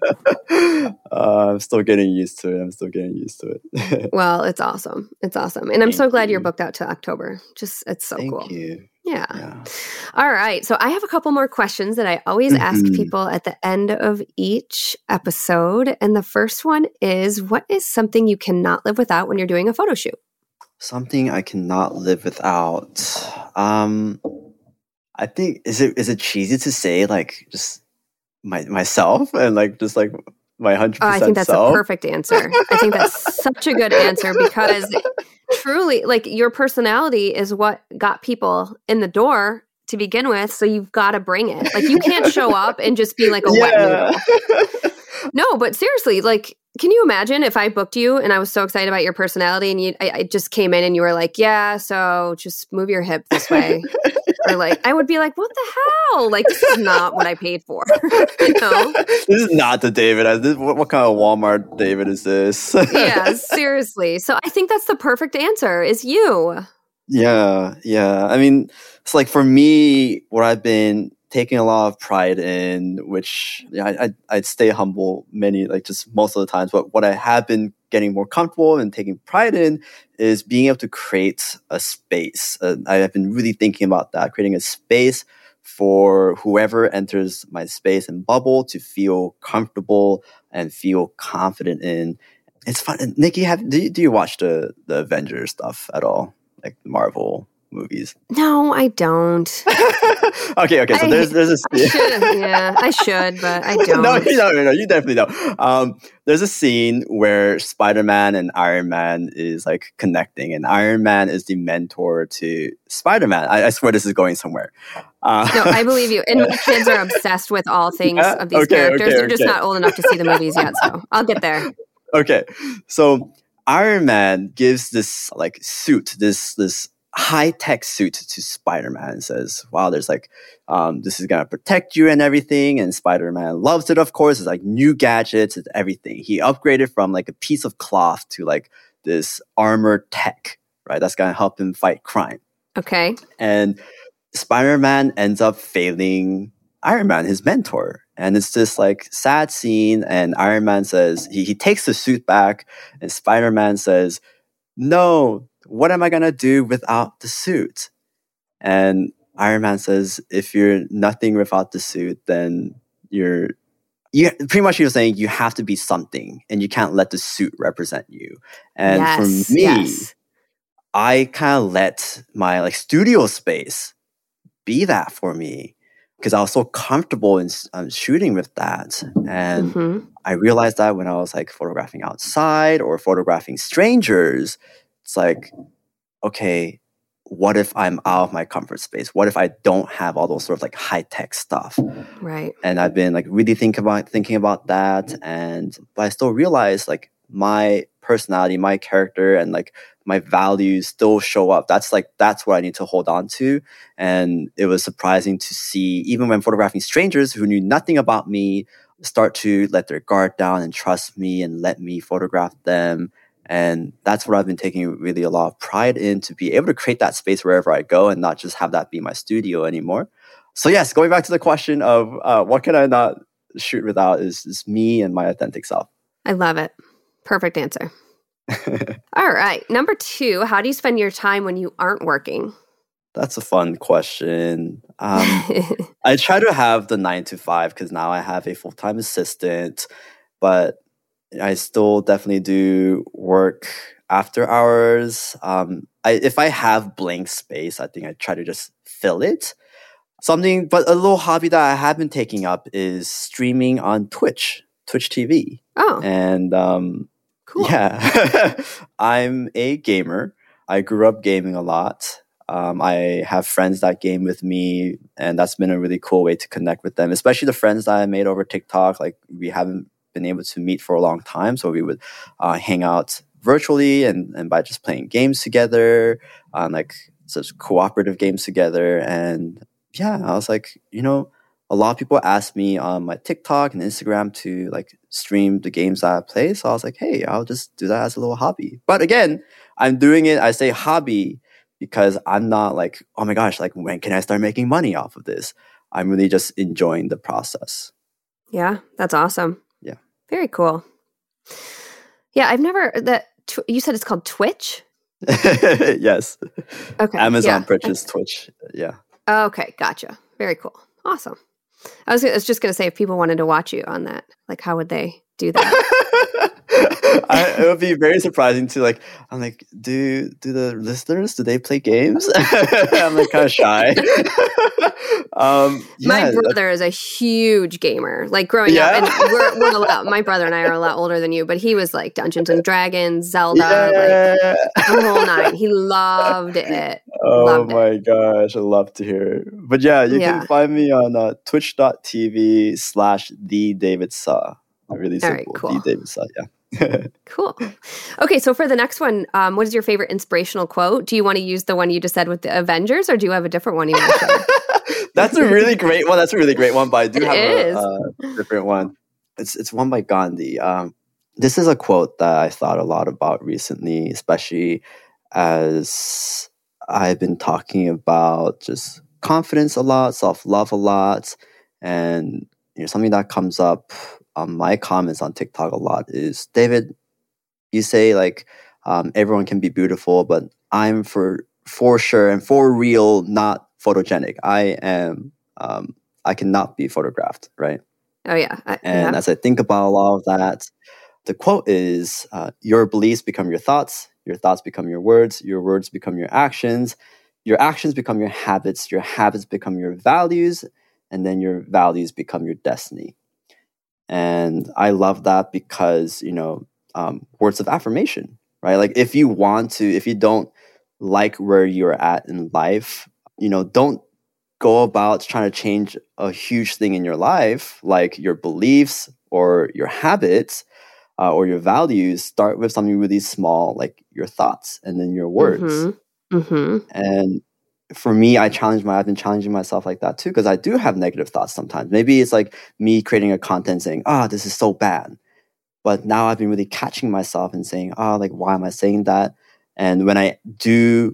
uh, I'm still getting used to it. I'm still getting used to it. Well, it's awesome. It's awesome. And I'm Thank so glad you. you're booked out to October. Just, it's so Thank cool. you. Yeah. Yeah. All right. So I have a couple more questions that I always ask Mhm. people at the end of each episode. And the first one is, what is something you cannot live without when you're doing a photo shoot? Something I cannot live without. Um, I think is it is it cheesy to say like just my myself and like just like my hundred Oh, I percent think that's self. a perfect answer. I think that's such a good answer because truly, like, your personality is what got people in the door to begin with. So you've got to bring it. Like, you can't show up and just be like a wet Yeah. noodle. No, but seriously, like, can you imagine if I booked you and I was so excited about your personality and you, I, I just came in and you were like, yeah, so just move your hip this way. Or like, I would be like, what the hell? Like, this is not what I paid for. You know? This is not the David. I- This, what, what kind of Walmart David is this? Yeah, seriously. So I think that's the perfect answer is you. Yeah, yeah. I mean, it's like for me, what I've been taking a lot of pride in, which yeah, I, I I'd stay humble many, like just most of the times. But what I have been getting more comfortable and taking pride in is being able to create a space. Uh, I have been really thinking about that, creating a space for whoever enters my space and bubble to feel comfortable and feel confident in. It's fun. And Nikki, have do you, do you watch the the Avengers stuff at all? Like Marvel movies? No, I don't. okay, okay. So I- there's there's a I should. Yeah, I should, but I don't. no, no, no, no, you definitely don't. Um, there's a scene where Spider-Man and Iron Man is like connecting, and Iron Man is the mentor to Spider-Man. I, I swear this is going somewhere. Uh, No, I believe you. And my kids are obsessed with all things Yeah? of these Okay, characters. okay, They're just okay. not old enough to see the movies yet, so I'll get there. Okay, so Iron Man gives this like suit, this this high tech suit to Spider Man, and says, "Wow, there's like um, this is gonna protect you and everything." And Spider Man loves it, of course. It's like new gadgets, it's everything. He upgraded from like a piece of cloth to like this armored tech, right? That's gonna help him fight crime. Okay. And Spider-Man ends up failing Iron Man, his mentor. And it's this like sad scene. And Iron Man says, he, he takes the suit back. And Spider-Man says, "No, what am I going to do without the suit?" And Iron Man says, "If you're nothing without the suit, then you're, you pretty much you're saying you have to be something and you can't let the suit represent you." And Yes, for me, yes. I kind of let my like studio space be that for me because I was so comfortable in um, shooting with that. And Mm-hmm. I realized that when I was like photographing outside or photographing strangers, it's like, okay, what if I'm out of my comfort space? What if I don't have all those sort of like high tech stuff? Right. And I've been like really think about thinking about that. And but I still realize like my personality, my character, and like my values still show up. That's like that's what I need to hold on to. And it was surprising to see, even when photographing strangers who knew nothing about me, start to let their guard down and trust me and let me photograph them. And that's what I've been taking really a lot of pride in, to be able to create that space wherever I go and not just have that be my studio anymore. So yes, going back to the question of uh, what can I not shoot without is, is me and my authentic self. I love it. Perfect answer. All right. Number two, how do you spend your time when you aren't working? That's a fun question. Um, I try to have the nine to five because now I have a full-time assistant, but I still definitely do work after hours. Um, I, if I have blank space, I think I try to just fill it. Something, but a little hobby that I have been taking up is streaming on Twitch, Twitch T V. Oh, And um, cool. yeah, I'm a gamer. I grew up gaming a lot. Um, I have friends that game with me, and that's been a really cool way to connect with them, especially the friends that I made over TikTok. Like, we haven't been able to meet for a long time, so we would uh, hang out virtually and, and by just playing games together, on like such cooperative games together. And yeah, I was like, you know, a lot of people ask me on my TikTok and Instagram to like stream the games that I play. So I was like, hey, I'll just do that as a little hobby. But again, I'm doing it, I say hobby, because I'm not like, oh my gosh, like when can I start making money off of this? I'm really just enjoying the process. Yeah, that's awesome. Yeah. Very cool. Yeah, I've never, that tw- you said it's called Twitch? Yes. Okay. Amazon yeah. purchased Twitch. Yeah. Okay, gotcha. Very cool. Awesome. I was, I was just going to say, if people wanted to watch you on that, like, how would they do that? I, it would be very surprising to like. I'm like, do do the listeners, do they play games? I'm like kind of shy. um, yeah, my brother is a huge gamer. Like growing Yeah? up, and we're, we're a lot. My brother and I are a lot older than you, but he was like Dungeons and Dragons, Zelda, yeah. like the whole nine. He loved it. Oh Loved my it. gosh, I love to hear it. But yeah, you Yeah. can find me on uh, twitch.tv slash the David Saw. Really All right, simple. cool. The David Saw, yeah. Cool. Okay, so for the next one, um, what is your favorite inspirational quote? Do you want to use the one you just said with the Avengers, or do you have a different one you want to share? That's a really great one. That's a really great one, but I do It have is. a, a different one. It's it's one by Gandhi. Um, this is a quote that I thought a lot about recently, especially as I've been talking about just confidence a lot, self-love a lot, and you know, something that comes up on my comments on TikTok a lot is, David, you say like um, everyone can be beautiful, but I'm for for sure and for real not photogenic. I am. Um, I cannot be photographed, right? Oh yeah. I, And yeah. as I think about a lot of that, the quote is, uh, your beliefs become your thoughts, your thoughts become your words, your words become your actions, your actions become your habits, your habits become your values, and then your values become your destiny. And I love that because, you know, um, words of affirmation, right? Like if you want to, if you don't like where you're at in life, you know, don't go about trying to change a huge thing in your life, like your beliefs or your habits uh, or your values, start with something really small, like your thoughts and then your words. Mm-hmm. Mm-hmm. And for me, I challenge my, I've been challenging myself like that too, because I do have negative thoughts sometimes. Maybe it's like me creating a content saying, ah, oh, this is so bad. But now I've been really catching myself and saying, oh, like, why am I saying that? And when I do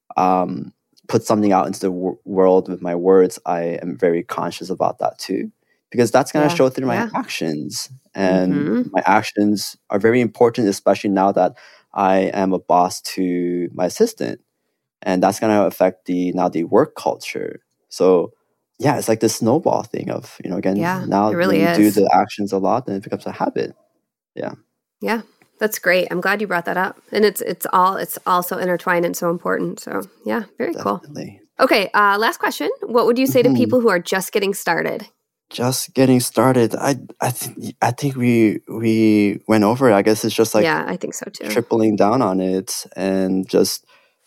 um, put something out into the w- world with my words, I am very conscious about that too, because that's going to Yeah. show through Yeah. my actions. And Mm-hmm. my actions are very important, especially now that I am a boss to my assistant. And that's going to affect the now the work culture. So yeah, it's like the snowball thing of, you know, again, Yeah, now it really when you do is. the actions a lot, then it becomes a habit. Yeah. Yeah. That's great. I'm glad you brought that up. And it's it's all it's also intertwined and so important. So yeah, very Definitely. cool. Okay, uh, last question. What would you say Mhm. to people who are just getting started? Just getting started. I I th- I think we we went over it. I guess it's just like Yeah, I think so too. tripling down on it and just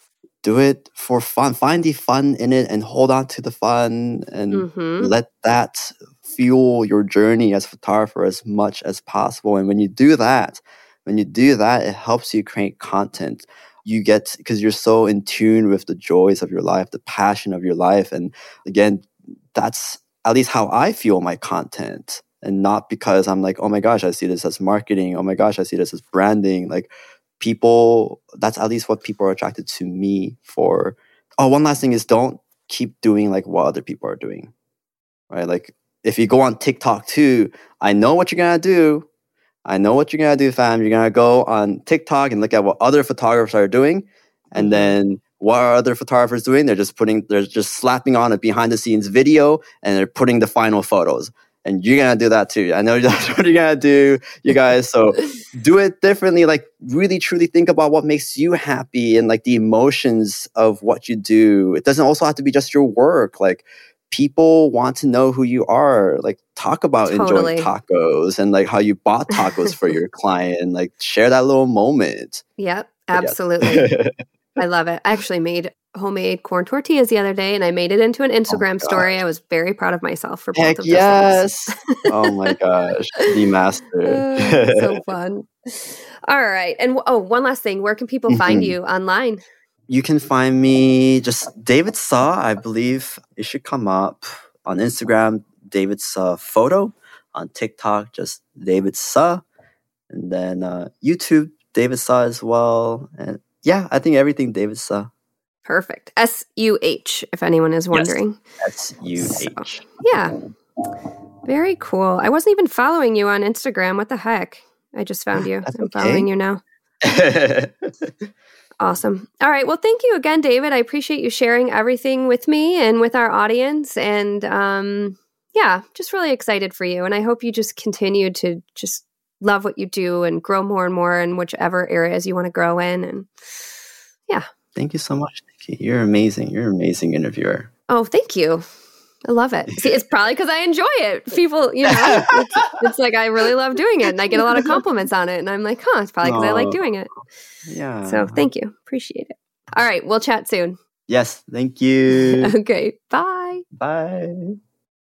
do it for fun. Find the fun in it and hold on to the fun and Mm-hmm. let that fuel your journey as a photographer as much as possible. And when you do that, when you do that, it helps you create content. You get, because you're so in tune with the joys of your life, the passion of your life. And again, that's at least how I feel my content. And not because I'm like, oh my gosh, I see this as marketing. Oh my gosh, I see this as branding. Like, people, that's at least what people are attracted to me for. Oh, one last thing is, don't keep doing like what other people are doing, right? Like, if you go on TikTok too, I know what you're gonna do. I know what you're gonna do, fam. You're gonna go on TikTok and look at what other photographers are doing, and Mhm. then what are other photographers doing? They're just putting, they're just slapping on a behind the scenes video, and they're putting the final photos. And you're gonna do that too. I know that's what you're gonna do, you guys. So do it differently. Like, really, truly think about what makes you happy and like the emotions of what you do. It doesn't also have to be just your work. Like, people want to know who you are. Like, talk about Totally. enjoying tacos and like how you bought tacos for your client, and like share that little moment. Yep, But yes. absolutely. I love it. I actually made homemade corn tortillas the other day, and I made it into an Instagram gosh. story. I was very proud of myself for both Heck of those yes. things. Oh my gosh. The master. Uh, so fun. All right. And oh, one last thing. Where can people find Mhm. you online? You can find me just David Saw. I believe it should come up on Instagram, David Saw Photo. On TikTok, just David Saw. And then uh, YouTube, David Saw as well. And yeah, I think everything David Saw. Perfect. S U H, if anyone is wondering. S U H. So, yeah. Very cool. I wasn't even following you on Instagram. What the heck? I just found you. That's I'm okay. following you now. Awesome. All right. Well, thank you again, David. I appreciate you sharing everything with me and with our audience. And um, yeah, just really excited for you. And I hope you just continue to just love what you do and grow more and more in whichever areas you want to grow in. And yeah. Thank you so much, Nikki. You're amazing. You're an amazing interviewer. Oh, thank you. I love it. See, it's probably because I enjoy it. People, you know, it's, it's like I really love doing it, and I get a lot of compliments on it. And I'm like, huh, it's probably because I like doing it. Yeah. So thank you. Appreciate it. All right. We'll chat soon. Yes. Thank you. Okay. Bye. Bye.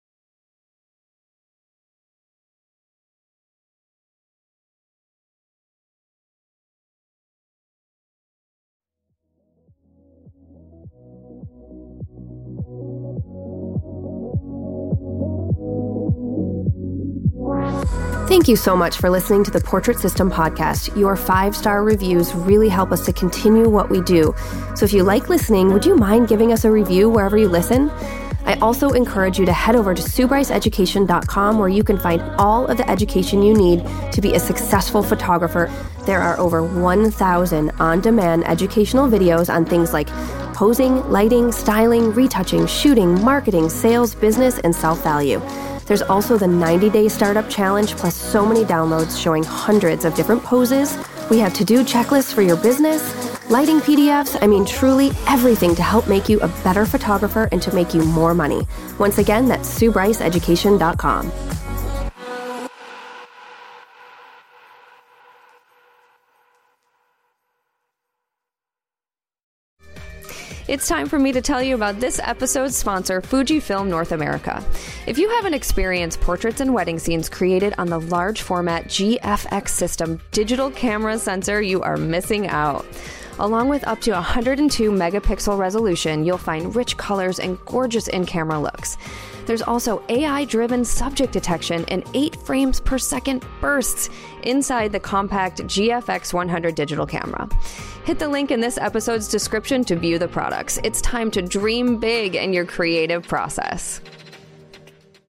Thank you so much for listening to the Portrait System podcast. Your five-star reviews really help us to continue what we do. So if you like listening, would you mind giving us a review wherever you listen? I also encourage you to head over to sue bryce education dot com, where you can find all of the education you need to be a successful photographer. There are over one thousand on-demand educational videos on things like posing, lighting, styling, retouching, shooting, marketing, sales, business, and self-value. There's also the ninety-day startup challenge, plus so many downloads showing hundreds of different poses. We have to-do checklists for your business, lighting P D Fs, I mean, truly everything to help make you a better photographer and to make you more money. Once again, that's sue bryce education dot com. It's time for me to tell you about this episode's sponsor, Fujifilm North America. If you haven't experienced portraits and wedding scenes created on the large format G F X system digital camera sensor, you are missing out. Along with up to one hundred two megapixel resolution, you'll find rich colors and gorgeous in-camera looks. There's also A I-driven subject detection and eight frames per second bursts inside the compact G F X one hundred digital camera. Hit the link in this episode's description to view the products. It's time to dream big in your creative process.